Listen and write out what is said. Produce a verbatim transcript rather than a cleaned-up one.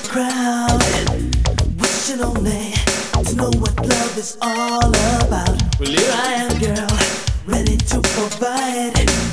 crowd, wishing only to know what love is all about. Well, here I am, girl, ready to provide.